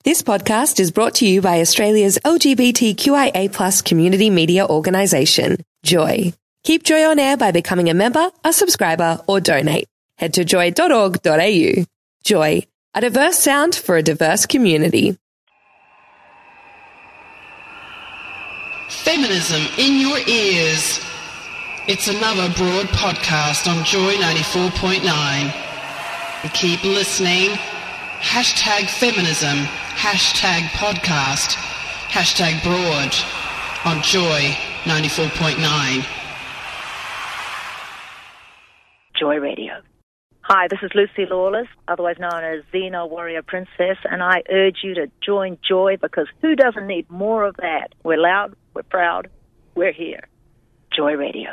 This podcast is brought to you by Australia's LGBTQIA+ community media organisation, Joy. Keep Joy on air by becoming a member, a subscriber, or donate. Head to joy.org.au. Joy, a diverse sound for a diverse community. Feminism in your ears. It's another Broad podcast on Joy 94.9. Keep listening. #feminism, #podcast, #broad on Joy 94.9. Joy Radio. Hi, this is Lucy Lawless, otherwise known as Xena Warrior Princess, and I urge you to join Joy because who doesn't need more of that? We're loud, we're proud, we're here. Joy Radio.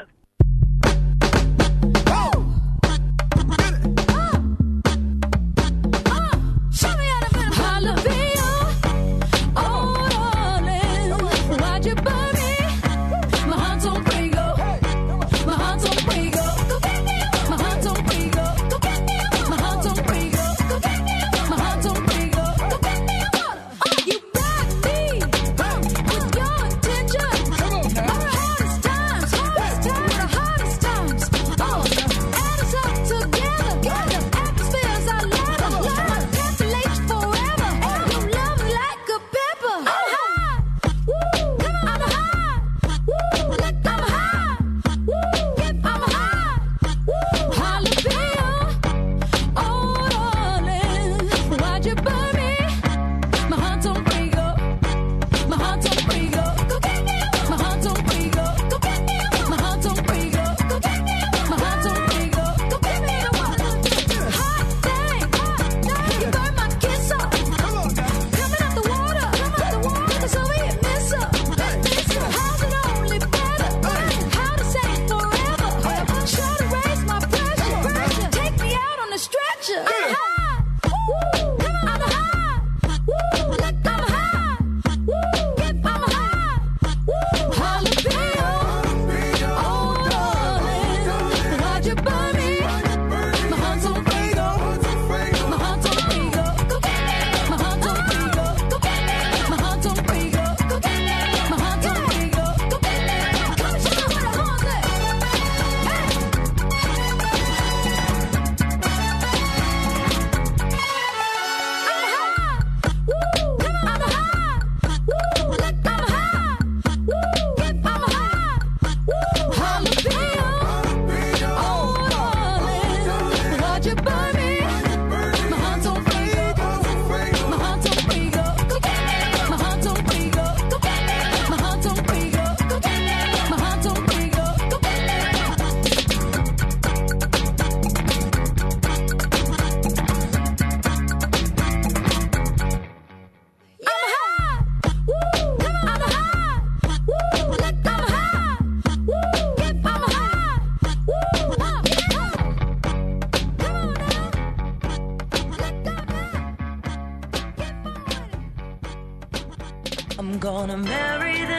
I'm gonna marry the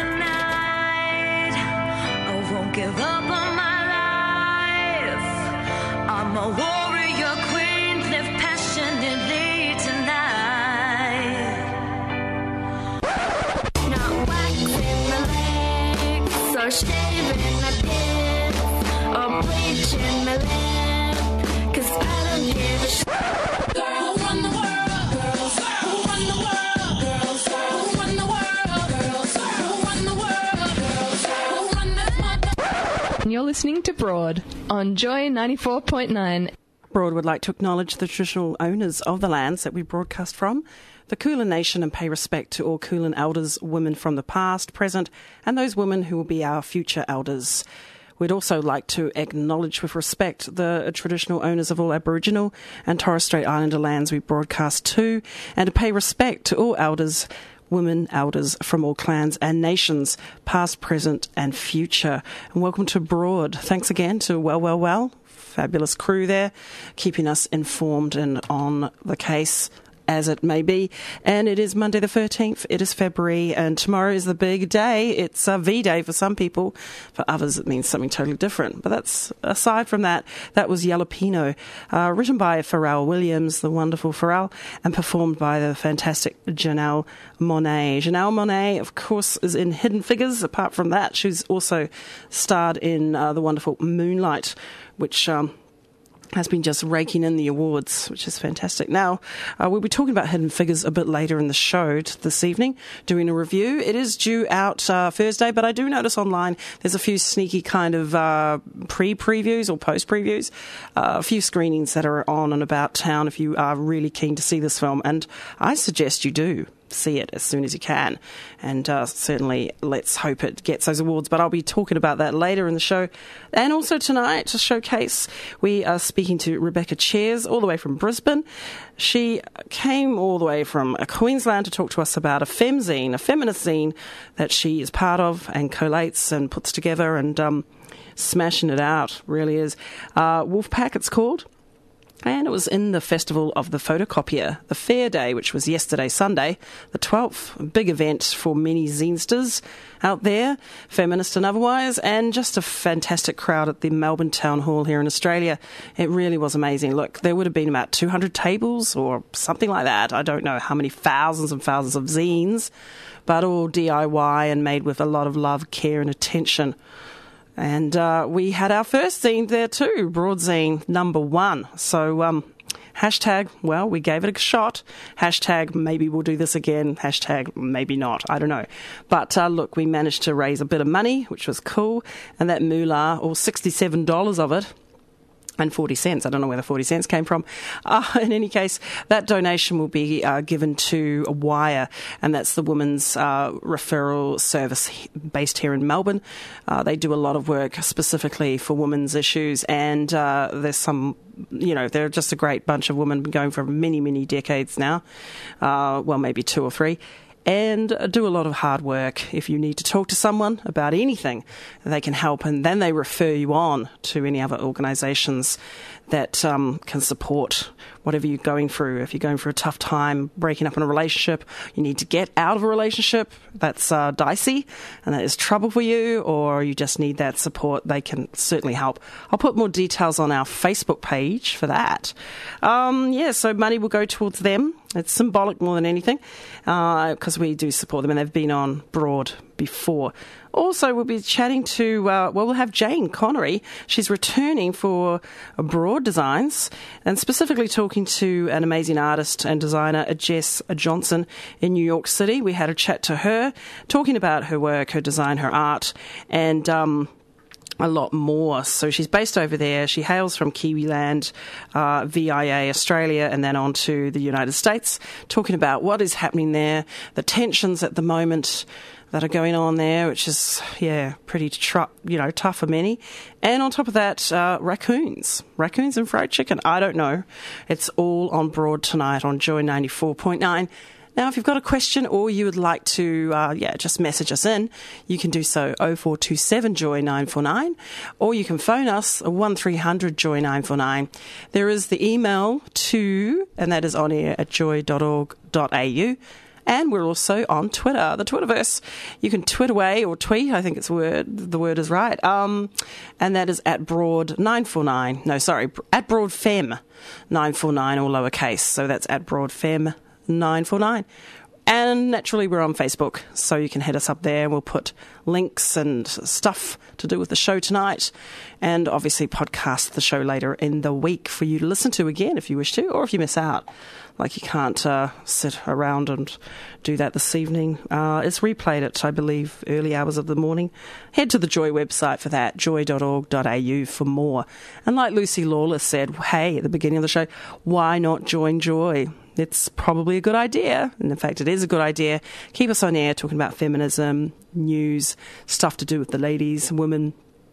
night. I won't give up on my life. I'm a warrior queen, live passionately tonight. Not waxing my legs or shaving my tits or bleaching my lips, 'cause I don't give a shit. Girl, run the world, girls. Who run the world, girls? Who run the world, girls? Who run the world, girls? Who run this mother? You're listening to Broad on Joy 94.9. Broad would like to acknowledge the traditional owners of the lands that we broadcast from, the Kulin Nation, and pay respect to all Kulin elders, women from the past, present, and those women who will be our future elders. We'd also like to acknowledge with respect the traditional owners of all Aboriginal and Torres Strait Islander lands we broadcast to, and to pay respect to all elders, women elders from all clans and nations, past, present and future. And welcome to Broad. Thanks again to Well, fabulous crew there, keeping us informed and on the case as it may be. And it is Monday the 13th. It is February, and tomorrow is the big day. It's a V-Day for some people. For others, it means something totally different. But that's aside from that, that was Jalapeno, written by Pharrell Williams, the wonderful Pharrell, and performed by the fantastic Janelle Monáe. Janelle Monáe, of course, is in Hidden Figures. Apart from that, she's also starred in the wonderful Moonlight, which has been just raking in the awards, which is fantastic. Now, we'll be talking about Hidden Figures a bit later in the show this evening, doing a review. It is due out Thursday, but I do notice online there's a few sneaky kind of pre-previews or post-previews, a few screenings that are on and about town if you are really keen to see this film, and I suggest you do see it as soon as you can, and certainly let's hope it gets those awards, but I'll be talking about that later in the show. And also tonight, to showcase, we are speaking to Rebecca Chairs all the way from Brisbane. She came all the way from Queensland to talk to us about a femzine, a feminist zine that she is part of and collates and puts together, and smashing it out, really is. Wolfpack, it's called. And it was in the Festival of the Photocopier, the Fair Day, which was yesterday, Sunday, the 12th. A big event for many zinesters out there, feminist and otherwise, and just a fantastic crowd at the Melbourne Town Hall here in Australia. It really was amazing. Look, there would have been about 200 tables or something like that. I don't know how many thousands and thousands of zines, but all DIY and made with a lot of love, care and attention. And we had our first zine there too, Broadzine number 1. So hashtag, well, we gave it a shot. Hashtag, maybe we'll do this again. Hashtag, maybe not. I don't know. But look, we managed to raise a bit of money, which was cool. And that moolah, or $67 of it, and 40 cents. I don't know where the 40 cents came from. In any case, that donation will be given to Wire, and that's the women's referral service based here in Melbourne. They do a lot of work specifically for women's issues, and there's some, they're just a great bunch of women going for many, many decades now. Well, maybe 2 or 3. And do a lot of hard work. If you need to talk to someone about anything, they can help, and then they refer you on to any other organisations that can support whatever you're going through. If you're going through a tough time, breaking up in a relationship, you need to get out of a relationship that's dicey and that is trouble for you, or you just need that support, they can certainly help. I'll put more details on our Facebook page for that. So money will go towards them. It's symbolic more than anything, because we do support them, and they've been on Broad before. Also, we'll be chatting to, we'll have Jane Connery. She's returning for Broad Designs, and specifically talking to an amazing artist and designer, Jess Johnson, in New York City. We had a chat to her, talking about her work, her design, her art, and a lot more. So she's based over there. She hails from Kiwiland, VIA Australia, and then on to the United States, talking about what is happening there, the tensions at the moment that are going on there, which is, pretty tough for many. And on top of that, raccoons and fried chicken. I don't know. It's all on Broad tonight on Joy 94.9. Now, if you've got a question or you would like to, just message us in, you can do so 0427 Joy 949, or you can phone us 1300 Joy 949. There is the email to, and that is on air at joy.org.au. And we're also on Twitter, the Twitterverse. You can tweet away or tweet, I think the word is right. And that is at Broad949. No, sorry, at Broadfem949, all lowercase. So that's at Broadfem949. And naturally, we're on Facebook, so you can hit us up there, and we'll put links and stuff to do with the show tonight, and obviously podcast the show later in the week for you to listen to again if you wish to, or if you miss out. Like, you can't sit around and do that this evening. It's replayed at, I believe, early hours of the morning. Head to the Joy website for that, joy.org.au for more. And like Lucy Lawless said, hey, at the beginning of the show, why not join Joy? It's probably a good idea, and in fact it is a good idea. Keep us on air talking about feminism, news, stuff to do with the ladies, women,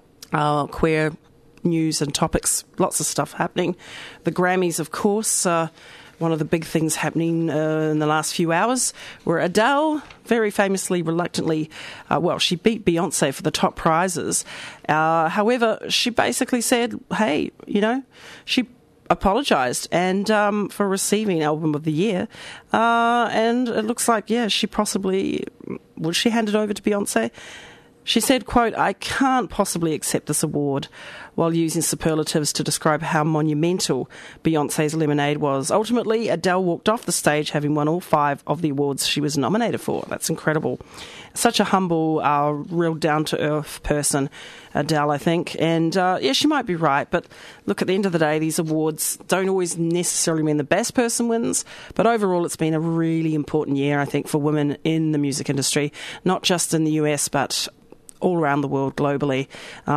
queer news and topics, lots of stuff happening. The Grammys, of course, one of the big things happening in the last few hours, where Adele very famously, reluctantly, she beat Beyonce for the top prizes. However, she basically said, hey, she apologised and for receiving Album of the Year. And it looks like, she possibly... Will she hand it over to Beyonce? She said, quote, "I can't possibly accept this award," while using superlatives to describe how monumental Beyonce's Lemonade was. Ultimately, Adele walked off the stage having won all 5 of the awards she was nominated for. That's incredible. Such a humble, real down-to-earth person, Adele, I think. And, she might be right, but look, at the end of the day, these awards don't always necessarily mean the best person wins, but overall it's been a really important year, I think, for women in the music industry, not just in the US, but all around the world globally.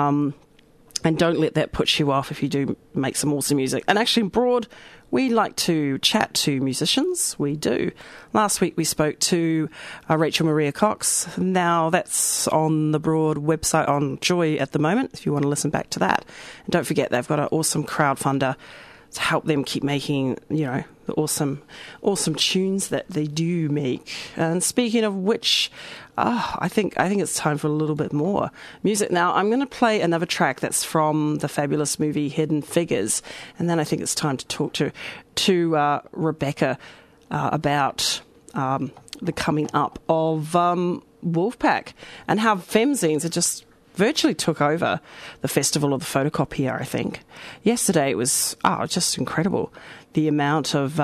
And don't let that put you off if you do make some awesome music. And actually, in Broad, we like to chat to musicians. We do. Last week we spoke to Rachel Maria Cox. Now that's on the Broad website on Joy at the moment, if you want to listen back to that. And don't forget, they've got an awesome crowdfunder to help them keep making, the awesome tunes that they do make. And speaking of which, I think it's time for a little bit more music. Now, I'm going to play another track that's from the fabulous movie Hidden Figures, and then I think it's time to talk to Rebecca about the coming up of Wolfpack and how femzines are just virtually took over the Festival of the Photocopier, I think. Yesterday it was just incredible. The amount of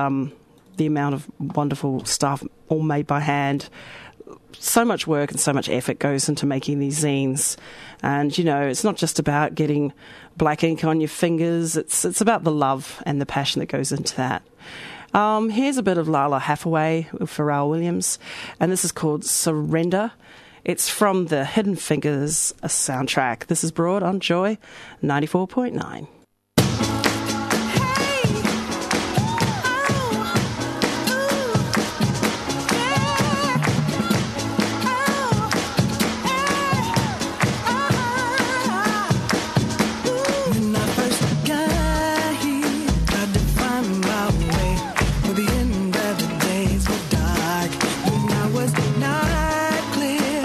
wonderful stuff all made by hand. So much work and so much effort goes into making these zines. And, it's not just about getting black ink on your fingers. It's about the love and the passion that goes into that. Here's a bit of Lala Hathaway with Pharrell Williams, and this is called Surrender. It's from the Hidden Figures soundtrack. This is Broad on Joy 94.9.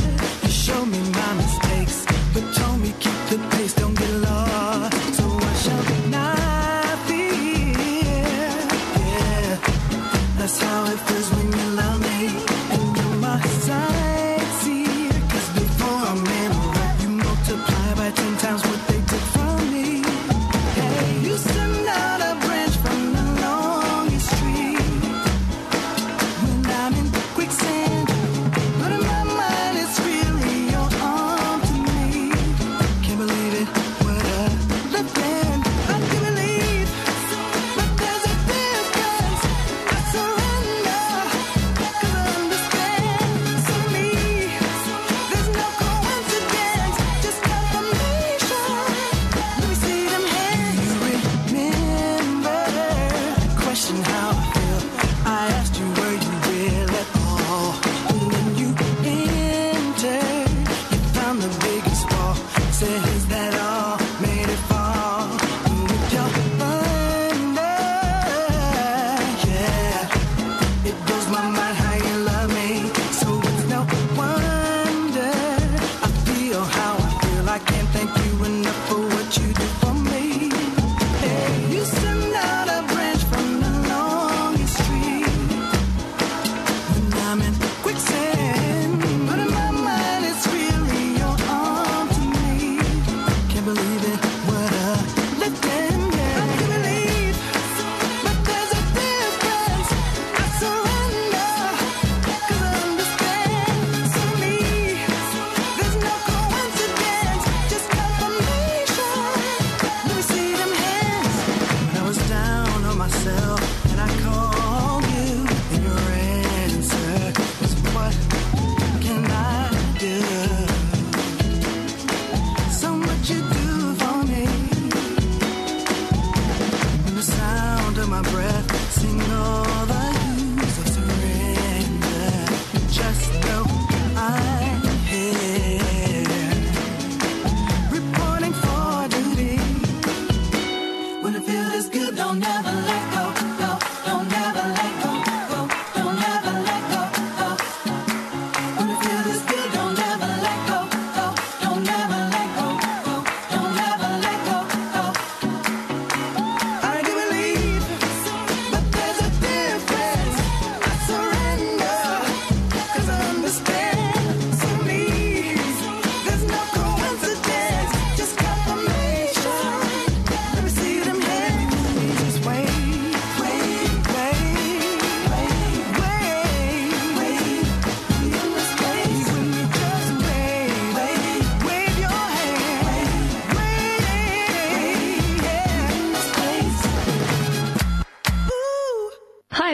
Show me my mistakes, but told me keep the pace, don't get lost. So I shall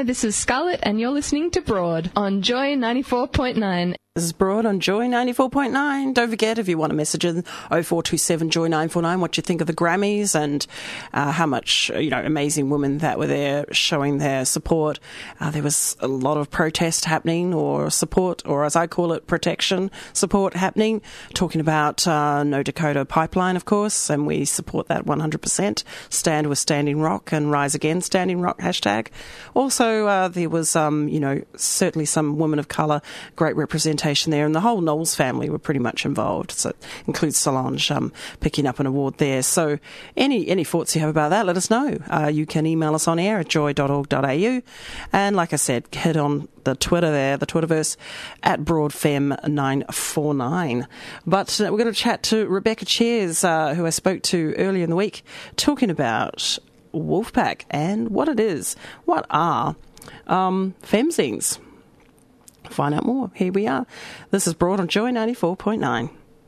this is Scarlett, and you're listening to Broad on Joy 94.9. This is Broad on Joy 94.9. Don't forget, if you want to message in 0427 Joy 949 what you think of the Grammys and how much, amazing women that were there showing their support. There was a lot of protest happening, or support, or as I call it, protection support happening, talking about No Dakota Pipeline, of course, and we support that 100%. Stand with Standing Rock and Rise Again Standing Rock hashtag. Also, there was, certainly some women of colour, great representation there, and the whole Knowles family were pretty much involved. So it includes Solange picking up an award there. So any thoughts you have about that, let us know. You can email us on air at joy.org.au, and like I said, head on the Twitter there, the Twitterverse, at BroadFem949. But we're going to chat to Rebecca Cheers, who I spoke to earlier in the week, talking about Wolfpack and what it is. What are femzines? Find out more. Here we are. This is Broad on Joy 94.9.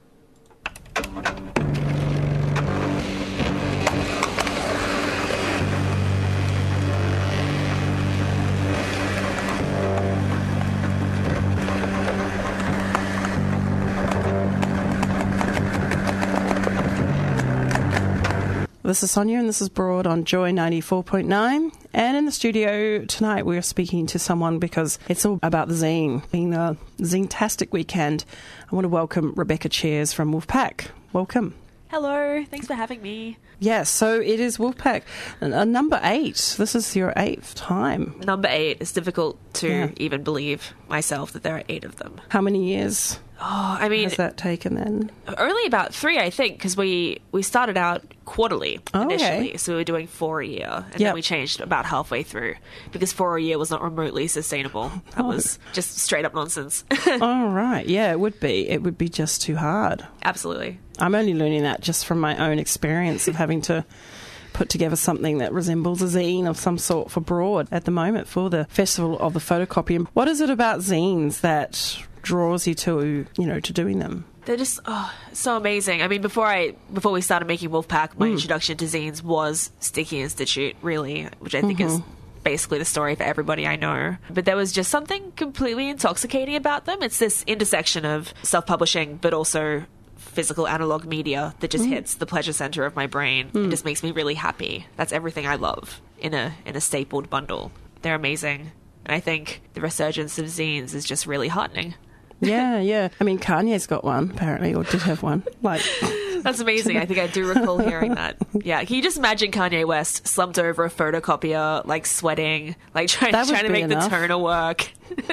This is Sonia, and this is Broad on Joy 94.9. And in the studio tonight, we are speaking to someone because it's all about the zine. Being a zine-tastic weekend, I want to welcome Rebecca Cheers from Wolfpack. Welcome. Hello, thanks for having me. Yes, so it is Wolfpack. Number 8. This is your 8th time. Number 8. It's difficult to even believe myself that there are 8 of them. How many years? Oh, I mean, has that taken then? Only about 3, I think, because we started out quarterly initially, okay. So we were doing 4 a year, and then we changed about halfway through because 4 a year was not remotely sustainable. That was just straight up nonsense. Oh, right. Yeah, it would be. It would be just too hard. Absolutely. I'm only learning that just from my own experience of having to put together something that resembles a zine of some sort for Broad at the moment for the Festival of the Photocopy. What is it about zines that draws you to doing them? They're just so amazing. I mean, before we started making Wolfpack, my introduction to zines was Sticky Institute, really, which I think is basically the story for everybody I know. But there was just something completely intoxicating about them. It's this intersection of self-publishing, but also physical analog media that just hits the pleasure center of my brain. It just makes me really happy. That's everything I love in a stapled bundle. They're amazing. And I think the resurgence of zines is just really heartening. Yeah. I mean, Kanye's got one, apparently, or did have one. That's amazing. I think I do recall hearing that. Yeah. Can you just imagine Kanye West slumped over a photocopier, sweating, trying to make the toner work?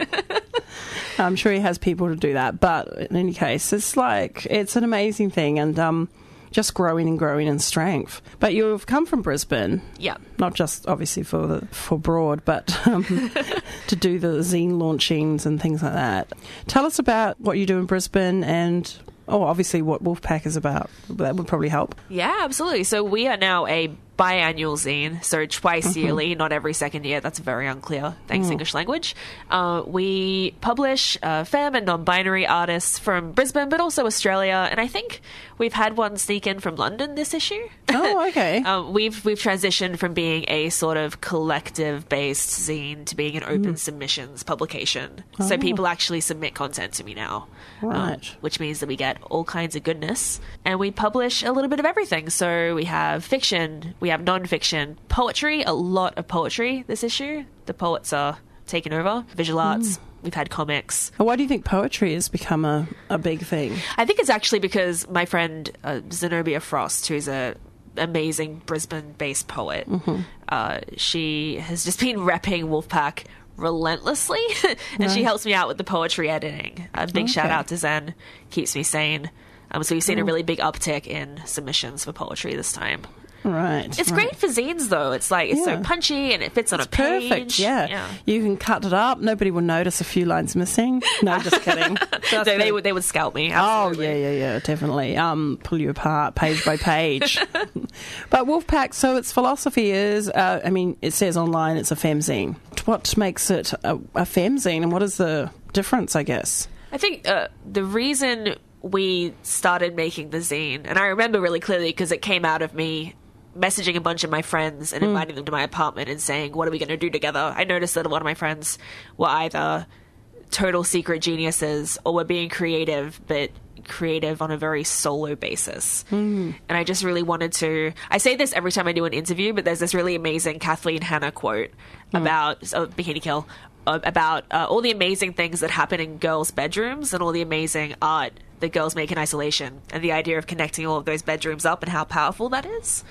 I'm sure he has people to do that. But in any case, it's an amazing thing, and just growing in strength. But you've come from Brisbane. Yeah. Not just, obviously, for Broad, but to do the zine launchings and things like that. Tell us about what you do in Brisbane and, obviously, what Wolfpack is about. That would probably help. Yeah, absolutely. So we are now a biannual zine, so twice yearly, not every second year. That's very unclear. Thanks, English language. We publish femme and non-binary artists from Brisbane, but also Australia, and I think we've had one sneak in from London this issue. Oh, okay. We've transitioned from being a sort of collective-based zine to being an open submissions publication. So people actually submit content to me now, right? Which means that we get all kinds of goodness, and we publish a little bit of everything. So we have fiction, we have non-fiction, poetry, a lot of poetry this issue. The poets are taking over. Visual arts, we've had comics. Why do you think poetry has become a big thing? I think it's actually because my friend Zenobia Frost, who's a amazing Brisbane-based poet, she has just been repping Wolfpack relentlessly, and she helps me out with the poetry editing. A big shout out to Zen, keeps me sane. So we've seen a really big uptick in submissions for poetry this time. Right. It's great for zines, though. It's so punchy and it fits on a page. Perfect, yeah. You can cut it up. Nobody will notice a few lines missing. No, just kidding. They would scalp me. Absolutely. Oh, yeah, definitely. Pull you apart page by page. But Wolfpack, so its philosophy is, it says online it's a femzine. What makes it a femzine, and what is the difference, I guess? I think the reason we started making the zine, and I remember really clearly because it came out of me messaging a bunch of my friends and inviting them to my apartment and saying, what are we going to do together? I noticed that a lot of my friends were either total secret geniuses or were being creative, but creative on a very solo basis. And I just really wanted to... I say this every time I do an interview, but there's this really amazing Kathleen Hanna quote about Bikini Kill, about all the amazing things that happen in girls' bedrooms and all the amazing art that girls make in isolation, and the idea of connecting all of those bedrooms up and how powerful that is.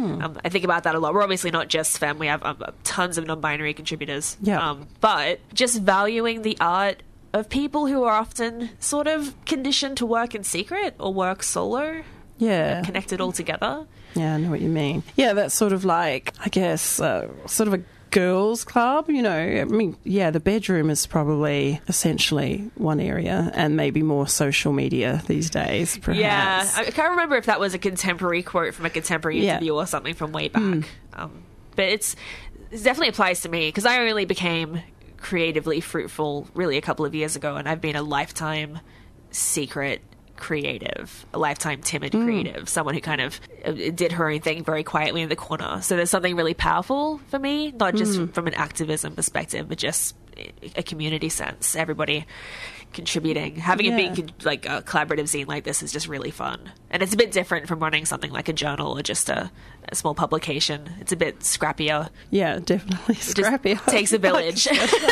I think about that a lot. We're obviously not just femme. We have tons of non-binary contributors. But just valuing the art of people who are often sort of conditioned to work in secret or work solo. Connected all together. Yeah, I know what you mean. Yeah, that's sort of like, I guess, sort of a girls' club, you know. I mean, yeah, the bedroom is probably essentially one area, and maybe more social media these days, perhaps. Yeah, I can't remember if that was a contemporary quote from a contemporary interview or something from way back. But it definitely applies to me, because I only became creatively fruitful really a couple of years ago, and I've been a lifetime secret creative, a lifetime timid creative, someone who kind of did her own thing very quietly in the corner. So there's something really powerful for me, not just from an activism perspective, but just a community sense. Everybody contributing, having a big like a collaborative zine like this is just really fun, and it's a bit different from running something like a journal or just a small publication. It's a bit scrappier. Yeah, definitely scrappier. It just takes a village.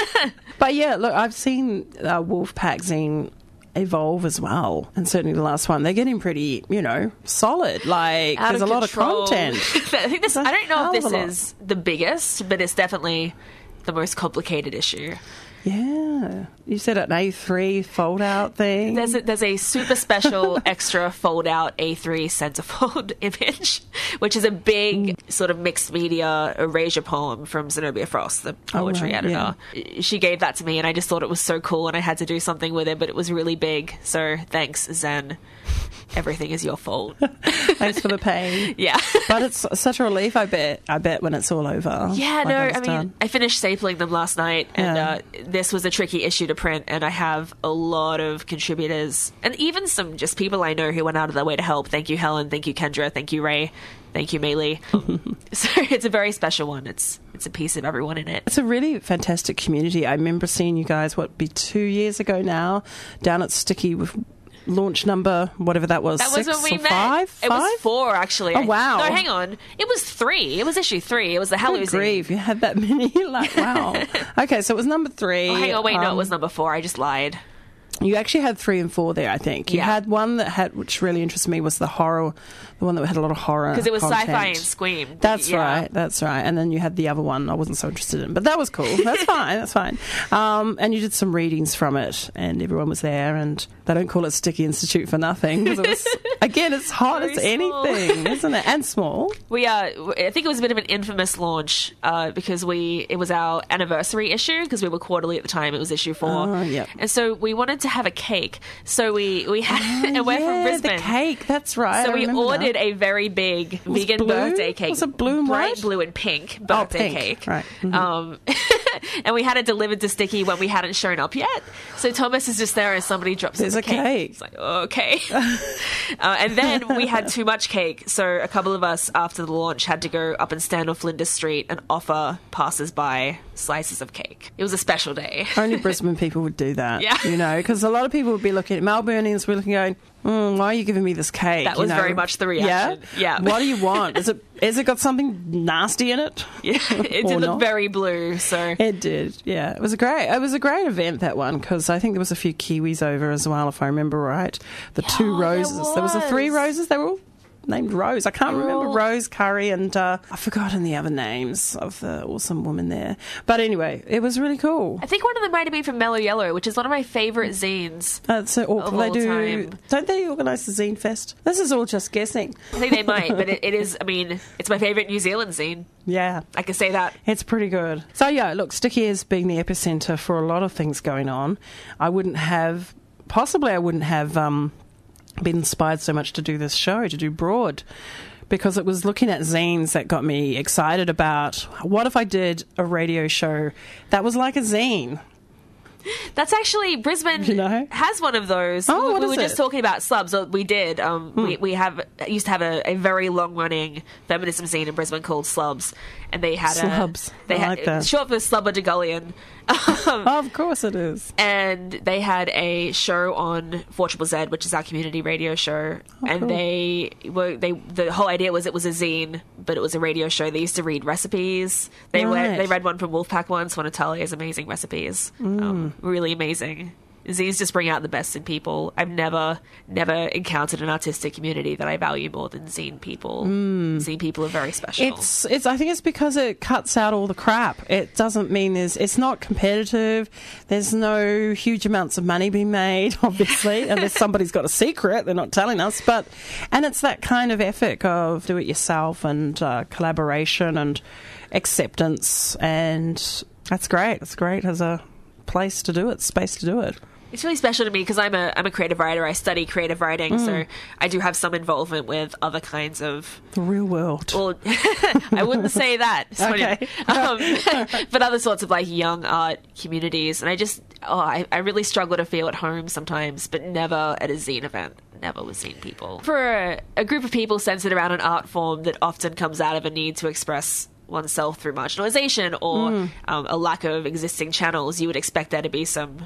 But yeah, look, I've seen Wolfpack zine evolve as well, and certainly the last one, they're getting pretty, you know, solid. Like, there's a lot of content. I think this, I don't know if this is the biggest, but it's definitely the most complicated issue. Yeah, you said an A3 fold-out thing. There's a super special extra fold-out A3 centerfold image, which is a big sort of mixed media erasure poem from Zenobia Frost, the poetry editor. Yeah. She gave that to me, and I just thought it was so cool, and I had to do something with it, but it was really big. So thanks, Zen. Everything is your fault. Thanks for the pain. Yeah. But it's such a relief, I bet, when it's all over. Yeah, no, I mean, I finished stapling them last night, and this was a tricky issue to print, and I have a lot of contributors, and even some just people I know who went out of their way to help. Thank you, Helen. Thank you, Kendra. Thank you, Ray. Thank you, Maylee. So it's a very special one. It's a piece of everyone in it. It's a really fantastic community. I remember seeing you guys, 2 years ago now, down at Sticky with launch number, whatever that was. That was 6 when we or met. 5? It was 4, actually. Oh, wow. No, hang on. It was 3. It was issue 3. It was the Hello Good Zine. grief, you had that many? Like, wow. Okay, so it was number 3. Oh, hang on, wait, no, it was number 4. I just lied. You actually had 3 and 4 there, I think. You had one which really interested me, was the horror, the one that had a lot of horror. Because it was content. sci-fi and Scream. That's right. And then you had the other one I wasn't so interested in, but that was cool. That's fine. And you did some readings from it, and everyone was there, and they don't call it Sticky Institute for nothing, because it was, again, it's hot as anything, isn't it? And small. I think it was a bit of an infamous launch, because it was our anniversary issue, because we were quarterly at the time. It was issue 4. Yep. And so we wanted to have a cake. So we had, and we're from Brisbane. The cake, that's right. So we ordered a very big vegan birthday cake. Was it blue and bright white? Blue and pink birthday cake. Right. Mm-hmm. And we had it delivered to Sticky when we hadn't shown up yet. So Thomas is just there, and somebody drops There's a cake. It's like, okay. And then we had too much cake. So a couple of us after the launch had to go up and stand on Flinders Street and offer passers-by slices of cake. It was a special day. Only Brisbane people would do that. Yeah. You know, because a lot of people would be looking at Melburnians, were looking going, why are you giving me this cake? That was very much the reaction. Yeah. What do you want? Has it got something nasty in it? Yeah. It did look very blue, so. It did, yeah. It was a great event, that one, because I think there was a few Kiwis over as well, if I remember right. The 2 roses. There was the 3 roses. They were all named Rose. I can't remember Rose, Curry, and I've forgotten the other names of the awesome woman there. But anyway, it was really cool. I think one of them might have been from Mellow Yellow, which is one of my favourite zines. That's of all time. Don't they organise the Zine Fest? This is all just guessing. I think they might, but it is, I mean, it's my favourite New Zealand zine. Yeah. I can say that. It's pretty good. So yeah, look, Sticky is being the epicentre for a lot of things going on. I wouldn't have been inspired so much to do this show, to do Broad, because it was looking at zines that got me excited about what if I did a radio show that was like a zine. That's actually Brisbane has one of those. Oh, we were just talking about Slubs. Or we did. We used to have a very long running feminism scene in Brisbane called Slubs, and they had Slubs. They I had like that. short for Slubber de Gullion. Of course it is. And they had a show on 4ZZZ, which is our community radio show. And cool. the whole idea was it was a zine, but it was a radio show. They used to read recipes. They read one from Wolfpack once, one of Talia's amazing recipes. Really amazing. Zines just bring out the best in people. I've never encountered an artistic community that I value more than zine people. Zine people are very special. It's. I think it's because it cuts out all the crap. It doesn't mean it's not competitive. There's no huge amounts of money being made, obviously, unless somebody's got a secret they're not telling us. And it's that kind of ethic of do it yourself and collaboration and acceptance, and that's great. It's great as a place to do it, space to do it. It's really special to me because I'm a creative writer. I study creative writing, so I do have some involvement with other kinds of... The real world. Well, I wouldn't say that, Sonia. Okay. But other sorts of like young art communities. And I really struggle to feel at home sometimes, but never at a zine event. Never with zine people. For a group of people centered around an art form that often comes out of a need to express oneself through marginalization or a lack of existing channels, you would expect there to be some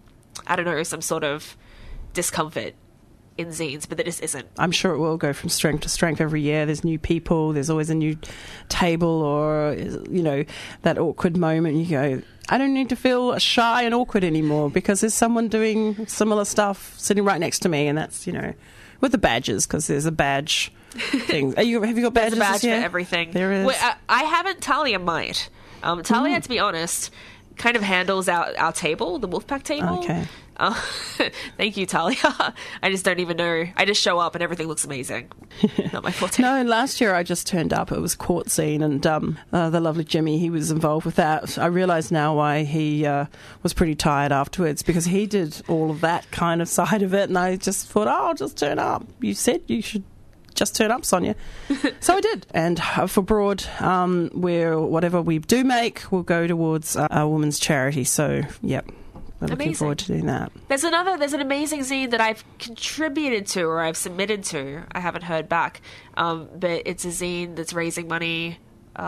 sort of discomfort in zines, but there just isn't. I'm sure it will go from strength to strength every year. There's new people, there's always a new table or, that awkward moment. You go, I don't need to feel shy and awkward anymore because there's someone doing similar stuff sitting right next to me, and that's, with the badges, because there's a badge thing. Have you got badges? There's a badge for everything. There is. Wait, I haven't. Talia might. Talia, to be honest, kind of handles our table, the Wolfpack table. Okay. Thank you, Talia. I just don't even know. I just show up and everything looks amazing. Not my forte. No, last year I just turned up. It was Court Scene, and the lovely Jimmy, he was involved with that. I realise now why he was pretty tired afterwards, because he did all of that kind of side of it, and I just thought, I'll just turn up. You said you should just turn up, Sonia. So I did. And for Broad, where whatever we do make will go towards a women's charity. So, yep. I'm looking forward to doing that. There's an amazing zine that I've contributed to or I've submitted to. I haven't heard back. But it's a zine that's raising money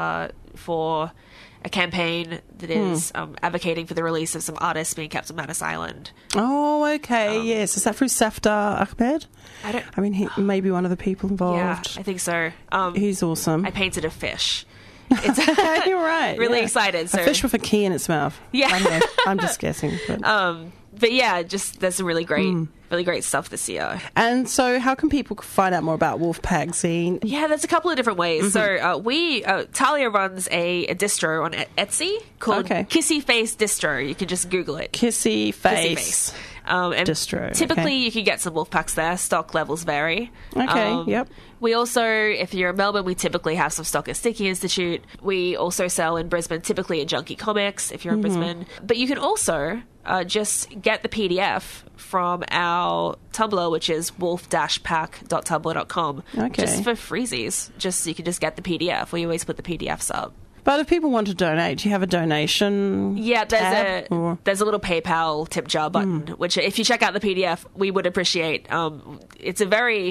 for a campaigan that is advocating for the release of some artists being kept on Manus Island. Oh, okay, yes. Is that through Safdar Ahmed? I mean, he may be one of the people involved. Yeah, I think so. He's awesome. I painted a fish. You're right. Really excited. So. A fish with a key in its mouth. Yeah. I don't know. I'm just guessing. But yeah, just there's some really great stuff this year. And so how can people find out more about Wolfpack Zine? Yeah, there's a couple of different ways. So Talia runs a distro on Etsy called Kissy Face Distro. You can just Google it. Kissy Face. And distro. Typically, you can get some Wolfpacks there. Stock levels vary. Okay, yep. We also, if you're in Melbourne, we typically have some stock at Sticky Institute. We also sell in Brisbane, typically at Junkie Comics, if you're in Brisbane. But you can also just get the PDF from our Tumblr, which is wolf-pack.tumblr.com. Okay. Just for freezies. You can just get the PDF. We always put the PDFs up. But if people want to donate, do you have a donation? Yeah, there's a little PayPal tip jar button, which if you check out the PDF, we would appreciate. It's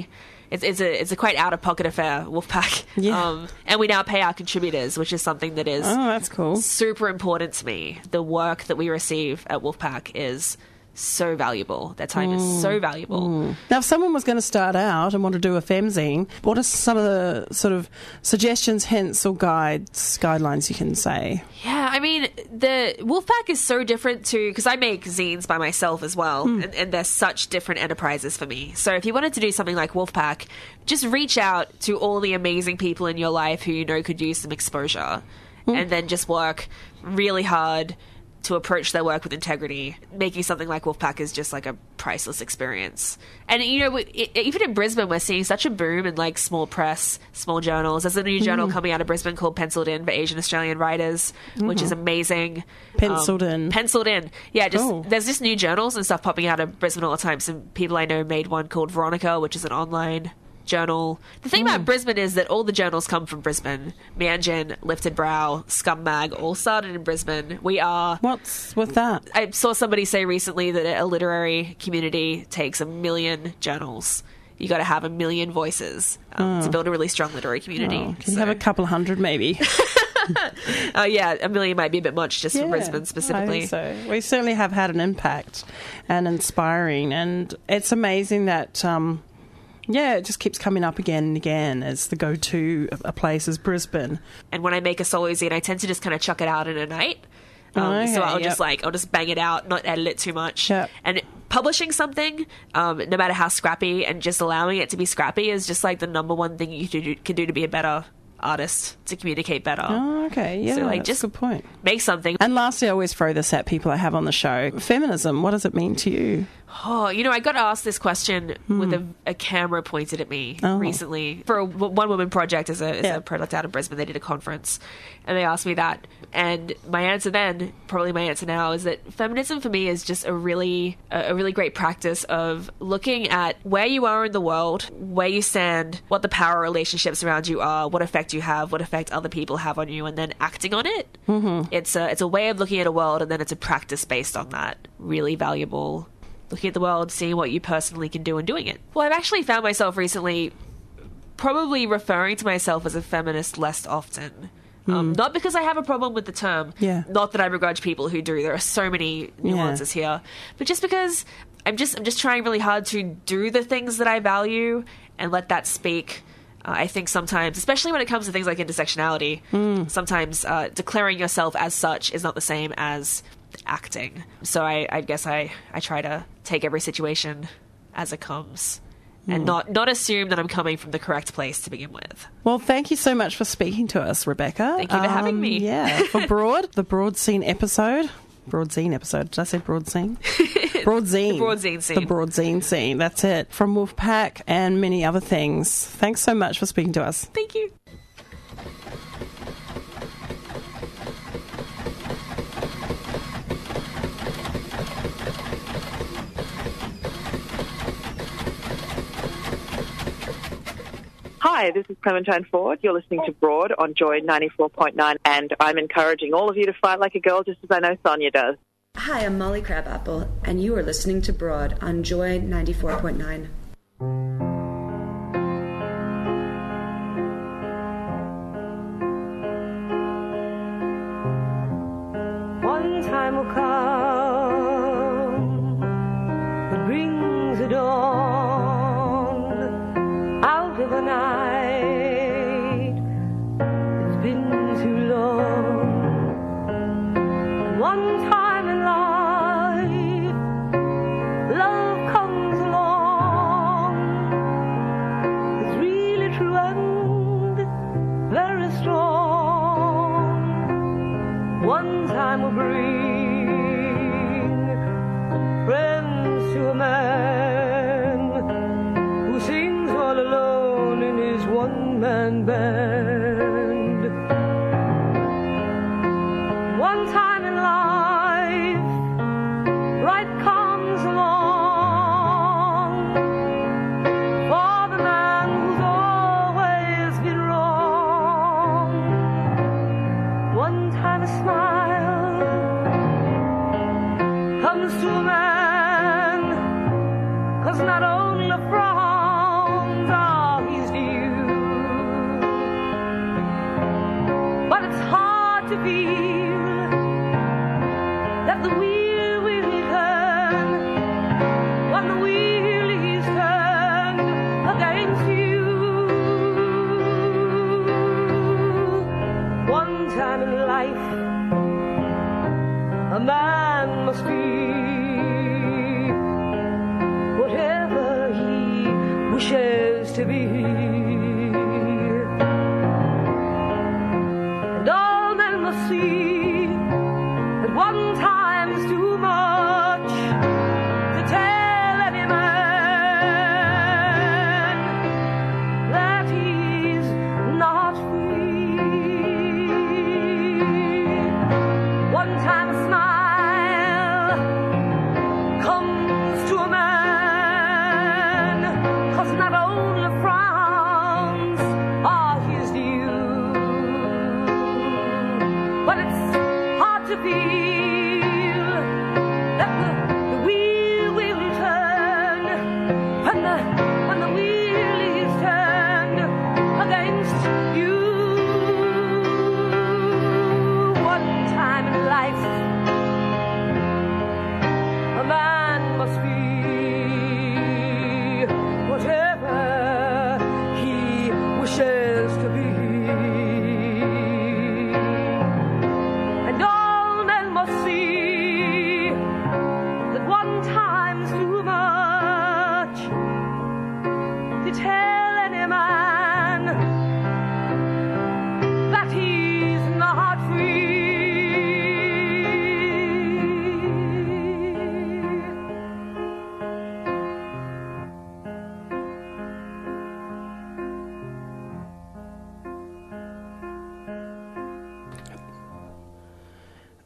a quite out of pocket affair, Wolfpack. Yeah. And we now pay our contributors, which is something that is that's cool. Super important to me. The work that we receive at Wolfpack is so valuable. Their time is so valuable. Now, if someone was going to start out and want to do a femzine, what are some of the sort of suggestions, hints, or guidelines you can say? Yeah, I mean, the Wolfpack is so different to... Because I make zines by myself as well, and they're such different enterprises for me. So if you wanted to do something like Wolfpack, just reach out to all the amazing people in your life who you know could use some exposure, and then just work really hard to approach their work with integrity. Making something like Wolfpack is just like a priceless experience. And, even in Brisbane, we're seeing such a boom in like small press, small journals. There's a new journal coming out of Brisbane called Penciled In for Asian Australian writers, which is amazing. Penciled In. Yeah, there's just new journals and stuff popping out of Brisbane all the time. Some people I know made one called Veronica, which is an online journal. The thing about Brisbane is that all the journals come from Brisbane. Meanjin, Lifted Brow, Scummag all started in Brisbane. We are... What's with that? I saw somebody say recently that a literary community takes 1 million journals. You got to have 1 million voices to build a really strong literary community. Can you have a couple hundred maybe? Yeah, 1 million might be a bit much just for Brisbane specifically. I think so. We certainly have had an impact and inspiring, and it's amazing that it just keeps coming up again and again as the go-to a place as Brisbane. And when I make a solo zine, I tend to just kind of chuck it out in a night. So I'll just bang it out, not edit it too much. Yep. And publishing something, no matter how scrappy, and just allowing it to be scrappy is just like the number one thing you can do to be a better artist, to communicate better. Oh, okay. Yeah, so like, that's just a good point. Make something. And lastly, I always throw this at people I have on the show. Feminism, what does it mean to you? Oh, I got asked this question with a camera pointed at me recently for a One Woman Project as a product out of Brisbane. They did a conference and they asked me that. And my answer then, probably my answer now, is that feminism for me is just a really great practice of looking at where you are in the world, where you stand, what the power relationships around you are, what effect you have, what effect other people have on you, and then acting on it. Mm-hmm. It's a way of looking at a world, and then it's a practice based on that. Really valuable. Looking at the world, seeing what you personally can do and doing it. Well, I've actually found myself recently probably referring to myself as a feminist less often. Not because I have a problem with the term. Yeah. Not that I begrudge people who do. There are so many nuances here. But just because I'm just trying really hard to do the things that I value and let that speak. I think sometimes, especially when it comes to things like intersectionality, sometimes declaring yourself as such is not the same as acting. So I guess I try to take every situation as it comes and not assume that I'm coming from the correct place to begin with. Well, thank you so much for speaking to us, Rebecca. Thank you for having me. Yeah, for the Broad Scene episode. Broad Zine episode. Did I say Broad Scene? Broad Zine. The Broad Zine scene. The Broad Zine scene. That's it. From Wolfpack and many other things. Thanks so much for speaking to us. Thank you. Hi, this is Clementine Ford. You're listening to Broad on Joy 94.9, and I'm encouraging all of you to fight like a girl, just as I know Sonia does. Hi, I'm Molly Crabapple, and you are listening to Broad on Joy 94.9. One time will come that brings the dawn out of a night. It's been too long. One time in life, love comes along. It's really true and very strong. One time will bring friends to a man who sings all alone in his one-man band. One time in life, right comes along for the man who's always been wrong. One time a smile comes to a man, 'cause not only frowns are his due, but it's hard to feel that the wheel will turn when the wheel is turned against you. One time in life, a man must be whatever he wishes to be. And all men must see that one time is too much to tell any man that he's not free. One time a smile comes to a man, 'cause not only frown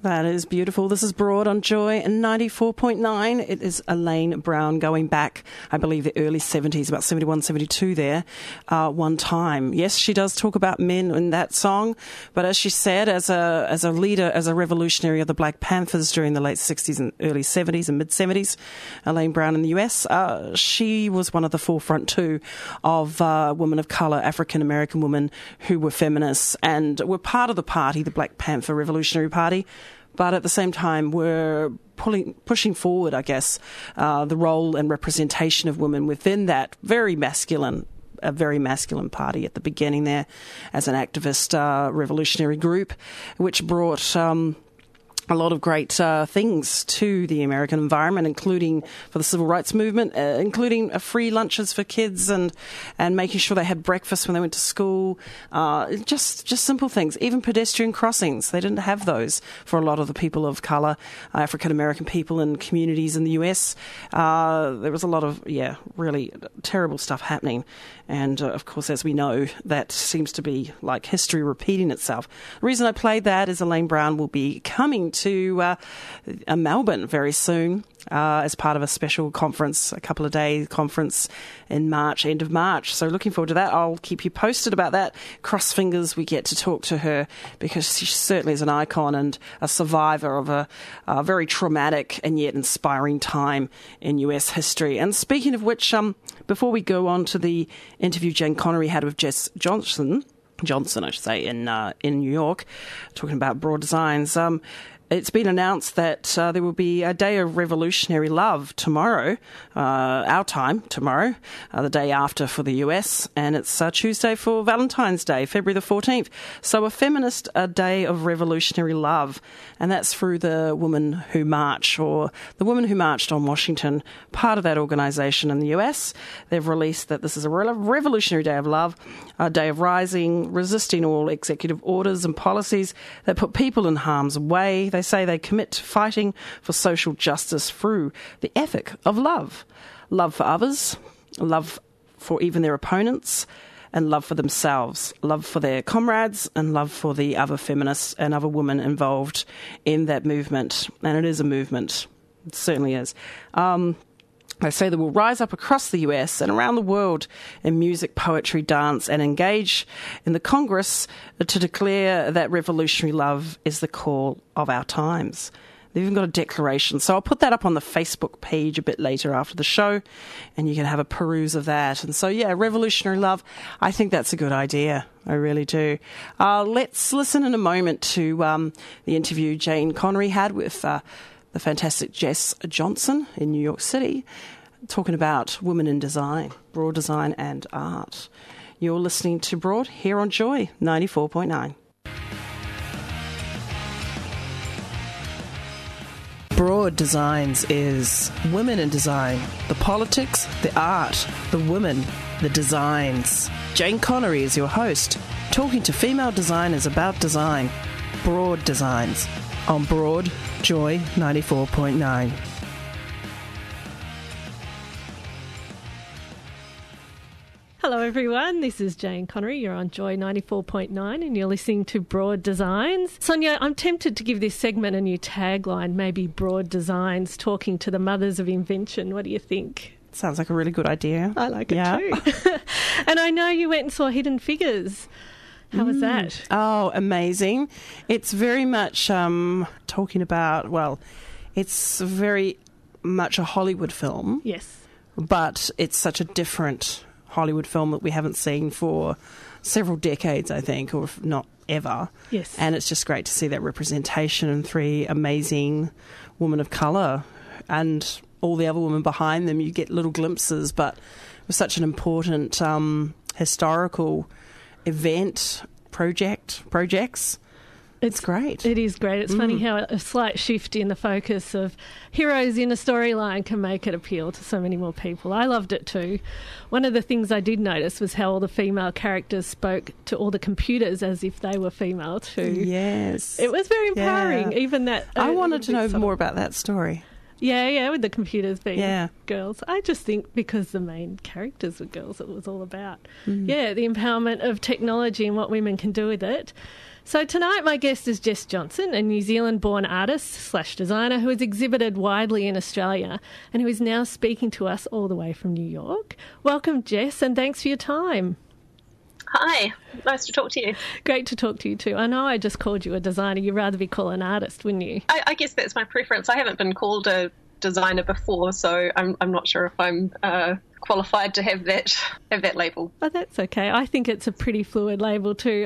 That is beautiful. This is Broad on Joy 94.9. It is Elaine Brown going back, I believe, the early 70s, about 71, 72 there, one time. Yes, she does talk about men in that song, but as she said, as a leader, as a revolutionary of the Black Panthers during the late 60s and early 70s and mid-70s, Elaine Brown in the US, she was one of the forefront too of women of colour, African-American women who were feminists and were part of the party, the Black Panther Revolutionary Party, but at the same time were pushing forward, I guess, the role and representation of women within that very masculine party at the beginning there as an activist revolutionary group, which brought a lot of great things to the American environment, including for the civil rights movement, including free lunches for kids and making sure they had breakfast when they went to school. Just simple things. Even pedestrian crossings. They didn't have those for a lot of the people of colour, African American people in communities in the US. There was a lot of, really terrible stuff happening. And, of course, as we know, that seems to be like history repeating itself. The reason I played that is Elaine Brown will be coming to Melbourne very soon as part of a special conference, a couple of day conference in March, end of March. So looking forward to that. I'll keep you posted about that. Cross fingers we get to talk to her because she certainly is an icon and a survivor of a very traumatic and yet inspiring time in US history. And speaking of which, before we go on to the interview Jane Connery had with Jess Johnson, I should say, in New York, talking about Broad Designs. It's been announced that there will be a day of revolutionary love tomorrow, our time tomorrow, the day after for the US, and it's Tuesday for Valentine's Day, February the 14th. So a feminist day of revolutionary love, and that's through the Women Who March, or the Women Who Marched on Washington, part of that organisation in the US. They've released that this is a revolutionary day of love, a day of rising, resisting all executive orders and policies that put people in harm's way. They say they commit to fighting for social justice through the ethic of love. Love for others, love for even their opponents, and love for themselves, love for their comrades, and love for the other feminists and other women involved in that movement. And it is a movement. It certainly is. They say they will rise up across the US and around the world in music, poetry, dance, and engage in the Congress to declare that revolutionary love is the call of our times. They've even got a declaration. So I'll put that up on the Facebook page a bit later after the show, and you can have a peruse of that. And so, revolutionary love, I think that's a good idea. I really do. Let's listen in a moment to the interview Jane Connery had with the fantastic Jess Johnson in New York City, talking about women in design, broad design and art. You're listening to Broad here on Joy 94.9. Broad Designs is women in design, the politics, the art, the women, the designs. Jane Connery is your host, talking to female designers about design. Broad Designs on Broad Joy 94.9. Hello everyone, this is Jane Connery. You're on Joy 94.9 and you're listening to Broad Designs. Sonia, I'm tempted to give this segment a new tagline, maybe Broad Designs, talking to the mothers of invention. What do you think? Sounds like a really good idea. I like it too. And I know you went and saw Hidden Figures. How was that? Oh, amazing. It's very much talking about, it's very much a Hollywood film. Yes. But it's such a different Hollywood film that we haven't seen for several decades, I think, or if not ever. Yes. And it's just great to see that representation and three amazing women of colour and all the other women behind them. You get little glimpses, but it was such an important historical event, projects. It's great. It is great. It's funny how a slight shift in the focus of heroes in a storyline can make it appeal to so many more people. I loved it too. One of the things I did notice was how all the female characters spoke to all the computers as if they were female too. Yes. It was very empowering, even that. I wanted to know more about that story. Yeah, with the computers being girls. I just think because the main characters were girls, it was all about, the empowerment of technology and what women can do with it. So tonight my guest is Jess Johnson, a New Zealand-born artist/designer who has exhibited widely in Australia and who is now speaking to us all the way from New York. Welcome, Jess, and thanks for your time. Hi, nice to talk to you. Great to talk to you too. I know I just called you a designer. You'd rather be called an artist, wouldn't you? I guess that's my preference. I haven't been called a designer before, so I'm not sure if I'm qualified to have that label. But that's okay. I think it's a pretty fluid label too.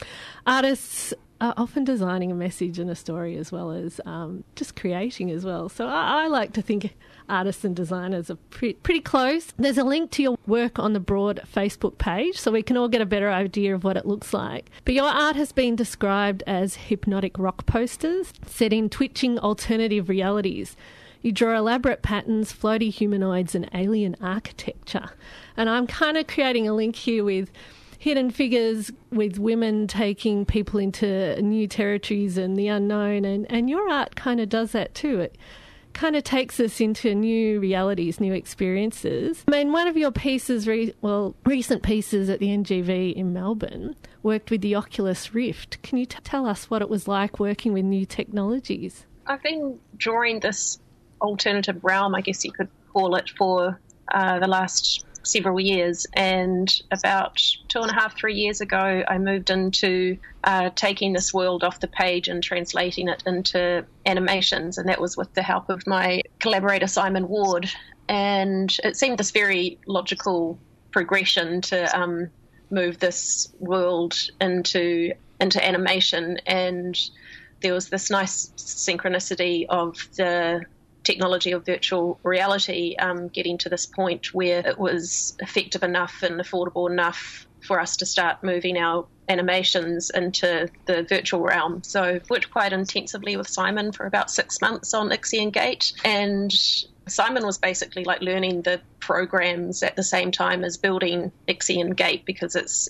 Artists are often designing a message and a story as well as just creating as well. So I like to think artists and designers are pretty close. There's a link to your work on the Broad Facebook page so we can all get a better idea of what it looks like. But your art has been described as hypnotic rock posters set in twitching alternative realities. You draw elaborate patterns, floaty humanoids and alien architecture. And I'm kind of creating a link here with hidden figures, with women taking people into new territories and the unknown. And your art kind of does that too. It kind of takes us into new realities, new experiences. I mean, one of your pieces, recent pieces at the NGV in Melbourne, worked with the Oculus Rift. Can you tell us what it was like working with new technologies? I've been drawing this alternative realm, I guess you could call it, for the last several years, and about 2.5, 3 years ago I moved into taking this world off the page and translating it into animations, and that was with the help of my collaborator Simon Ward. And it seemed this very logical progression to move this world into animation, and there was this nice synchronicity of the technology of virtual reality getting to this point where it was effective enough and affordable enough for us to start moving our animations into the virtual realm. So I've worked quite intensively with Simon for about 6 months on Ixion Gate, and Simon was basically like learning the programs at the same time as building Ixion Gate, because it's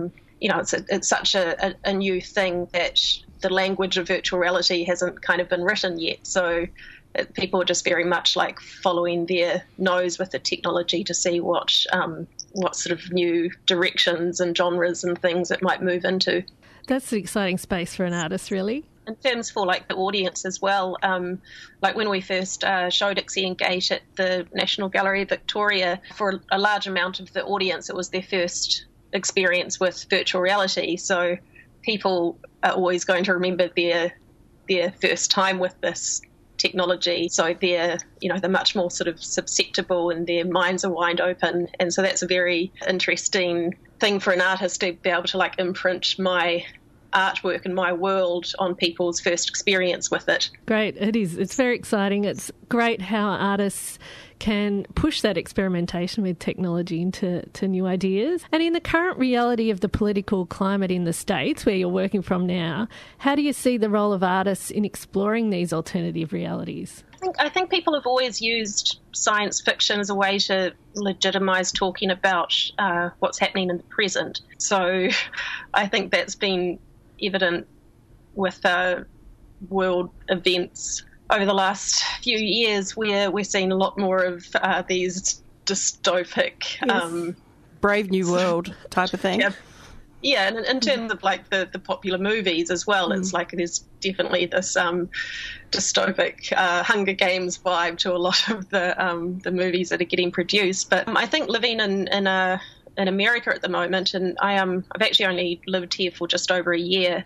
such a new thing that the language of virtual reality hasn't kind of been written yet. So people are just very much like following their nose with the technology to see what sort of new directions and genres and things it might move into. That's an exciting space for an artist, really. In terms for like the audience as well, like when we first showed Ixion Gate at the National Gallery of Victoria, for a large amount of the audience it was their first experience with virtual reality. So people are always going to remember their first time with this technology, so they're much more sort of susceptible and their minds are wide open. And so that's a very interesting thing for an artist to be able to like imprint my artwork and my world on people's first experience with it. Great, it is. It's very exciting. It's great how artists can push that experimentation with technology into new ideas. And in the current reality of the political climate in the States, where you're working from now, how do you see the role of artists in exploring these alternative realities? I think people have always used science fiction as a way to legitimise talking about what's happening in the present. So I think that's been evident with world events over the last few years, where we're seeing a lot more of these dystopic... Brave New World type of thing. Yeah, and in terms of like the popular movies as well, it's like there's definitely this dystopic Hunger Games vibe to a lot of the movies that are getting produced. But I think living in America at the moment, and I've actually only lived here for just over a year.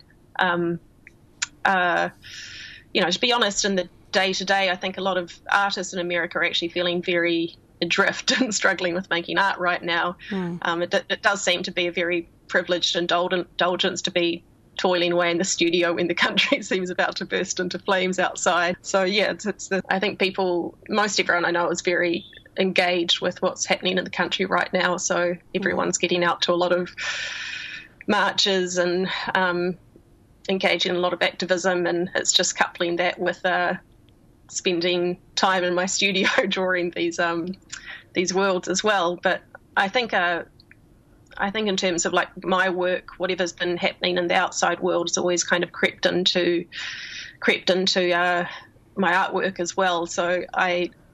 To be honest, in the day-to-day, I think a lot of artists in America are actually feeling very adrift and struggling with making art right now. It does seem to be a very privileged indulgence to be toiling away in the studio when the country seems about to burst into flames outside. So, yeah, I think most everyone I know is very engaged with what's happening in the country right now. So everyone's getting out to a lot of marches and engaging in a lot of activism, and it's just coupling that with spending time in my studio drawing these worlds as well. But I think in terms of like my work, whatever's been happening in the outside world has always kind of crept into my artwork as well. So I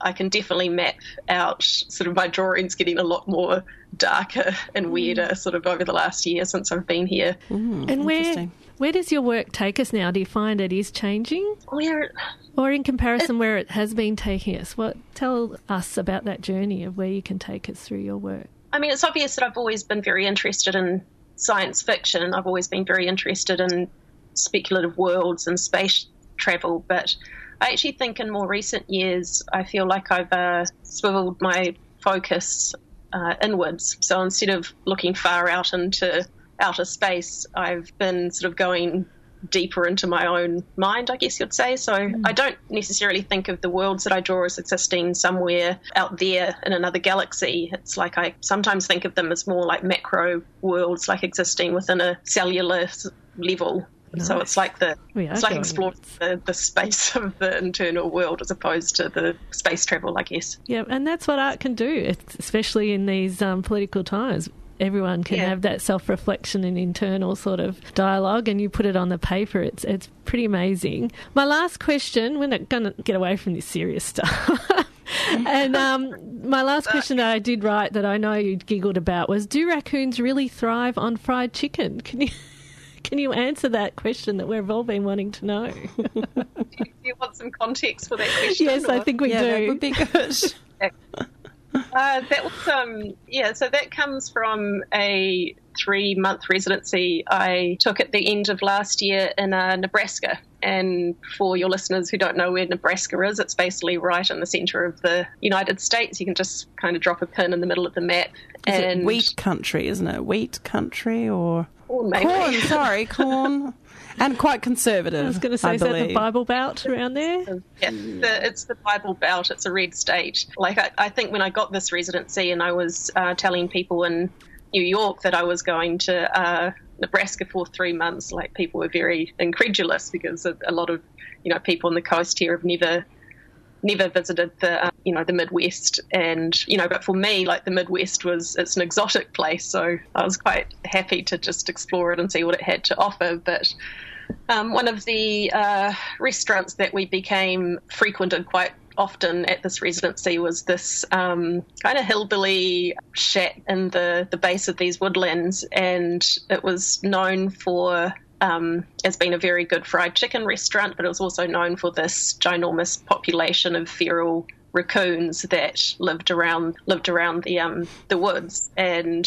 I can definitely map out sort of my drawings getting a lot more darker and weirder sort of over the last year since I've been here. And where does your work take us now? Do you find it is changing? Or in comparison where it has been taking us? Tell us about that journey of where you can take us through your work. I mean, it's obvious that I've always been very interested in science fiction. I've always been very interested in speculative worlds and space travel, but I actually think in more recent years I feel like I've swiveled my focus inwards. So instead of looking far out into outer space, I've been sort of going deeper into my own mind, I guess you'd say. So I don't necessarily think of the worlds that I draw as existing somewhere out there in another galaxy. It's like I sometimes think of them as more like macro worlds, like existing within a cellular level. Nice. So it's like exploring the space of the internal world as opposed to the space travel, I guess. Yeah, and that's what art can do, especially in these political times. Everyone can have that self-reflection and internal sort of dialogue, and you put it on the paper. It's pretty amazing. My last question, we're not going to get away from this serious stuff. And my last question that I did write that I know you giggled about was, do raccoons really thrive on fried chicken? Can you answer that question that we've all been wanting to know? Do you want some context for that question? Yes, I think we do. That would be good. So that comes from a 3-month residency I took at the end of last year in Nebraska. And for your listeners who don't know where Nebraska is, it's basically right in the centre of the United States. You can just kind of drop a pin in the middle of the map. Is it wheat country, isn't it? Wheat country or... Maybe. Corn. And quite conservative, I was going to say, is that the Bible Belt around there? Yeah, it's the Bible Belt. It's a red state. Like, I think when I got this residency and I was telling people in New York that I was going to Nebraska for 3 months, like, people were very incredulous because a lot of, people on the coast here have never visited the Midwest, and but for me, like, the Midwest it's an exotic place, so I was quite happy to just explore it and see what it had to offer. But one of the restaurants that we became frequented quite often at this residency was this kind of hillbilly shack in the base of these woodlands, and it was known for as being a very good fried chicken restaurant, but it was also known for this ginormous population of feral raccoons that lived around the woods. And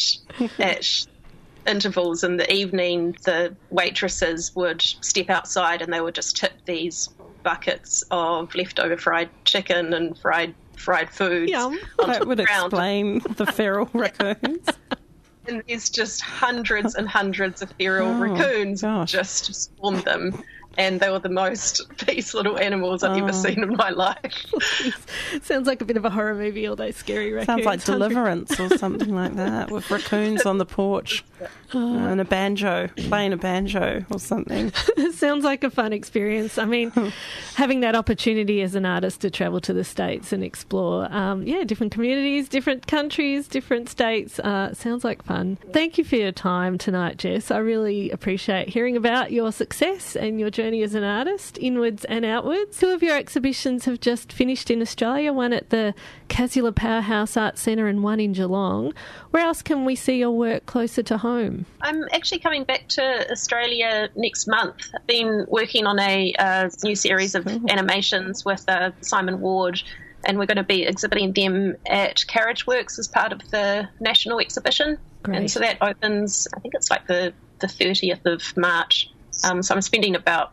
at intervals in the evening, the waitresses would step outside and they would just tip these buckets of leftover fried chicken and fried foods. Yum. That would explain the feral raccoons. And there's just hundreds and hundreds of feral raccoons just swarmed them. And they were the most peace little animals I've ever seen in my life. Sounds like a bit of a horror movie, all those scary raccoons. Sounds like Deliverance or something like that, with raccoons on the porch and a banjo, playing a banjo or something. Sounds like a fun experience. I mean, having that opportunity as an artist to travel to the States and explore, different communities, different countries, different states, sounds like fun. Thank you for your time tonight, Jess. I really appreciate hearing about your success and your journey as an artist, inwards and outwards. 2 of your exhibitions have just finished in Australia, one at the Casula Powerhouse Art Centre and one in Geelong. Where else can we see your work closer to home? I'm actually coming back to Australia next month. I've been working on a new series of animations with Simon Ward, and we're going to be exhibiting them at Carriage Works as part of the national exhibition. Great. And so that opens, I think it's like the 30th of March. So I'm spending about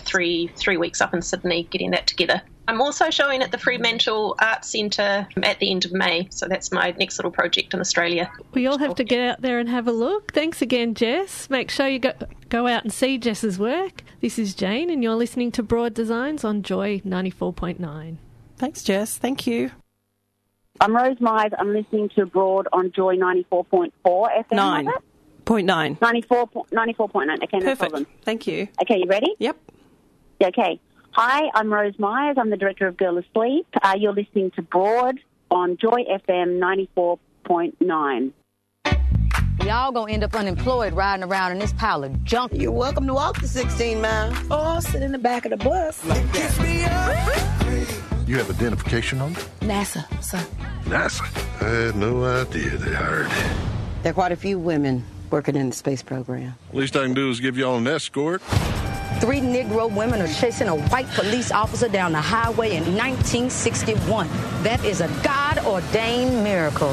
3 weeks up in Sydney getting that together. I'm also showing at the Fremantle Arts Centre at the end of May, so that's my next little project in Australia. We all have to get out there and have a look. Thanks again, Jess. Make sure you go out and see Jess's work. This is Jane, and you're listening to Broad Designs on Joy 94.9. Thanks, Jess. Thank you. I'm Rose Myers. I'm listening to Broad on Joy 94.4 FM. 9.9. 94.9. Okay, no problem. Thank you. Okay, you ready? Yep. Okay. Hi, I'm Rose Myers. I'm the director of Girl Asleep. You're listening to Broad on Joy FM 94.9. Y'all gonna end up unemployed riding around in this pile of junk. You're welcome to walk the 16 miles or sit in the back of the bus. You have identification on them? NASA, sir. NASA? I had no idea they hired. There are quite a few women working in the space program. Least I can do is give y'all an escort. 3 Negro women are chasing a white police officer down the highway in 1961. That is a God-ordained miracle.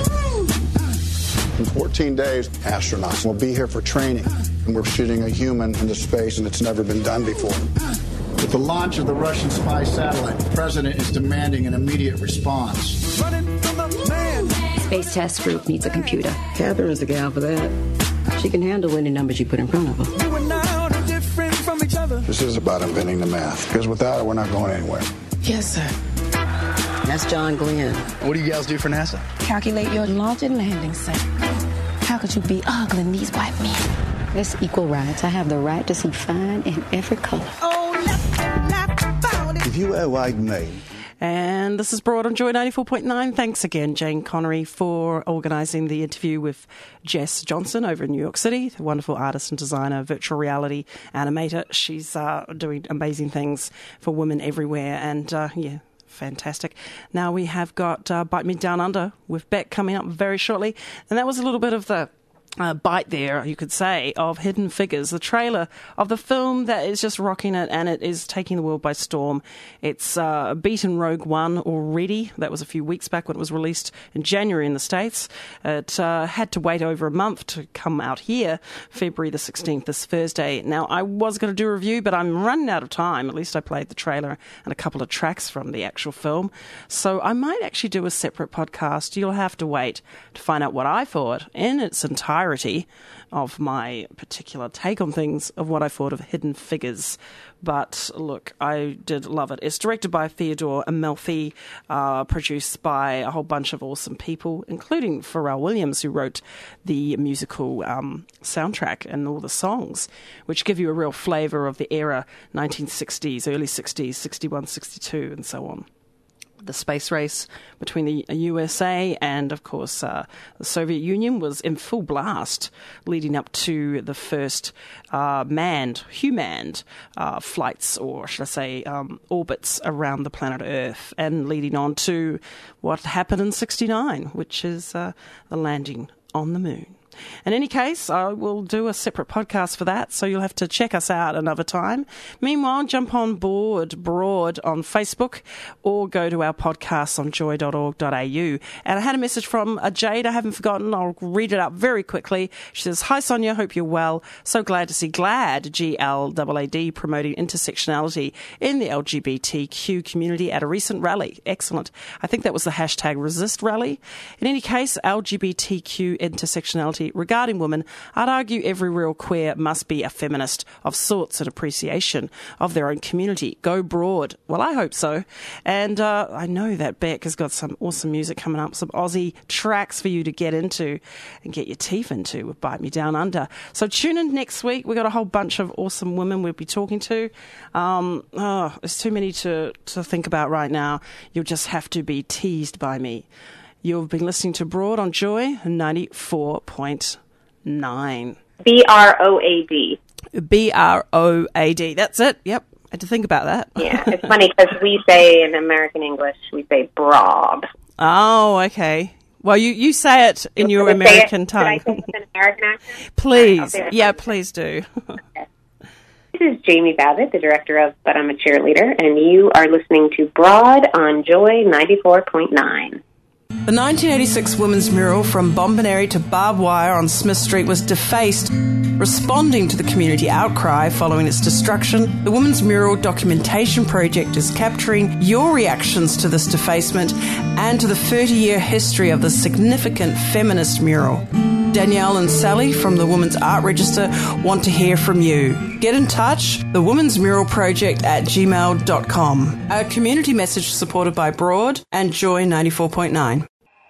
In 14 days, astronauts will be here for training. And we're shooting a human into space, and it's never been done before. With the launch of the Russian spy satellite, the president is demanding an immediate response. Running from the man. Space Task Group needs a computer. Catherine is the gal for that. She can handle any numbers you put in front of her. You and I are different from each other. This is about inventing the math, because without it, we're not going anywhere. Yes, sir. That's John Glenn. What do you gals do for NASA? Calculate your launch and landing site. How could you be ogling these white men? It's equal rights. I have the right to see fine in every color. If you were like me. And this is Broad on Joy 94.9. Thanks again, Jane Connery, for organising the interview with Jess Johnson over in New York City, the wonderful artist and designer, virtual reality animator. She's doing amazing things for women everywhere. And, fantastic. Now we have got Bite Me Down Under with Beck coming up very shortly. And that was a little bit of the bite there, you could say, of Hidden Figures, the trailer of the film that is just rocking it, and it is taking the world by storm. It's beaten Rogue One already. That was a few weeks back when it was released in January in the States. It had to wait over a month to come out here, February the 16th, this Thursday. Now, I was going to do a review, but I'm running out of time. At least I played the trailer and a couple of tracks from the actual film. So I might actually do a separate podcast. You'll have to wait to find out what I thought in its entirety of my particular take on things, of what I thought of Hidden Figures. But look, I did love it. It's directed by Theodore Amalfi, produced by a whole bunch of awesome people, including Pharrell Williams, who wrote the musical soundtrack and all the songs, which give you a real flavour of the era, 1960s, early 60s, 61, 62, and so on. The space race between the USA and, of course, the Soviet Union was in full blast, leading up to the first human flights, or should I say orbits around the planet Earth, and leading on to what happened in 1969, which is the landing on the moon. In any case, I will do a separate podcast for that, so you'll have to check us out another time. Meanwhile, jump on board Broad on Facebook or go to our podcast on joy.org.au. And I had a message from Jade I haven't forgotten. I'll read it out very quickly. She says, "Hi Sonia, hope you're well. So glad to see GLAAD, G-L-A-A-D, promoting intersectionality in the LGBTQ community at a recent rally. Excellent. I think that was the hashtag Resist rally. In any case, LGBTQ intersectionality regarding women, I'd argue every real queer must be a feminist of sorts and appreciation of their own community. Go Broad." Well, I hope so. And I know that Beck has got some awesome music coming up, some Aussie tracks for you to get into and get your teeth into with Bite Me Down Under. So tune in next week. We've got a whole bunch of awesome women we'll be talking to. There's too many to think about right now. You'll just have to be teased by me. You've been listening to Broad on Joy 94.9. B-R-O-A-D. B-R-O-A-D. That's it. Yep. I had to think about that. Yeah, it's funny because we say in American English, we say broad. Oh, okay. Well, you say it in your American tongue. Should I say it with an American accent? Please. Yeah, please do. Okay. This is Jamie Babbitt, the director of But I'm a Cheerleader, and you are listening to Broad on Joy 94.9. The 1986 women's mural from Bombineri to barbed wire on Smith Street was defaced. Responding to the community outcry following its destruction, the Women's Mural Documentation Project is capturing your reactions to this defacement and to the 30-year history of this significant feminist mural. Danielle and Sally from the Women's Art Register want to hear from you. Get in touch, the Women's Mural Project at gmail.com. A community message supported by Broad and Joy 94.9.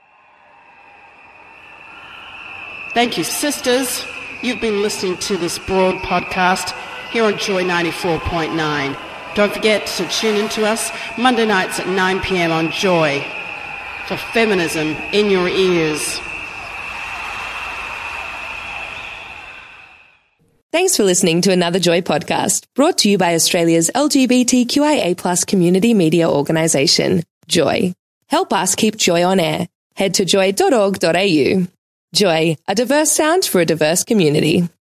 Thank you, sisters. You've been listening to this Broad podcast here on Joy 94.9. Don't forget to tune in to us Monday nights at 9 p.m. on Joy for feminism in your ears. Thanks for listening to another Joy podcast, brought to you by Australia's LGBTQIA+ community media organisation, Joy. Help us keep Joy on air. Head to joy.org.au. Joy, a diverse sound for a diverse community.